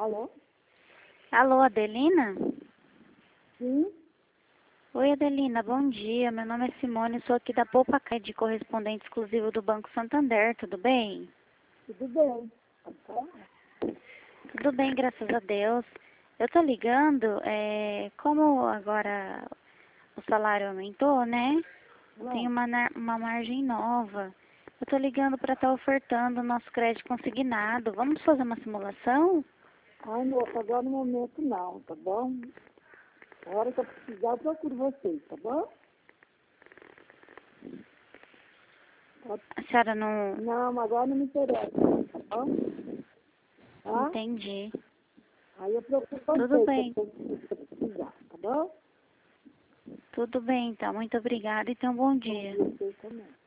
Alô? Alô, Adelina? Sim? Oi, Adelina, bom dia. Meu nome é Simone, sou aqui da Poupacaí, de correspondente exclusivo do Banco Santander, tudo bem? Tudo bem. Pode falar? Tudo bem, graças a Deus. Eu tô ligando, como agora o salário aumentou, né? Tem Não. uma margem nova. Eu tô ligando para estar ofertando o nosso crédito consignado. Vamos fazer uma simulação? Ai, moça, agora no momento não, tá bom? A hora que eu precisar, eu procuro vocês, tá bom? Pode- A senhora não Não, agora não me interessa, tá bom? Tá? entendi. Aí eu procuro Tudo vocês bem, se eu precisar, tá bom? tudo bem, então. Muito obrigada e tenha um bom Bom dia. dia, vocês também.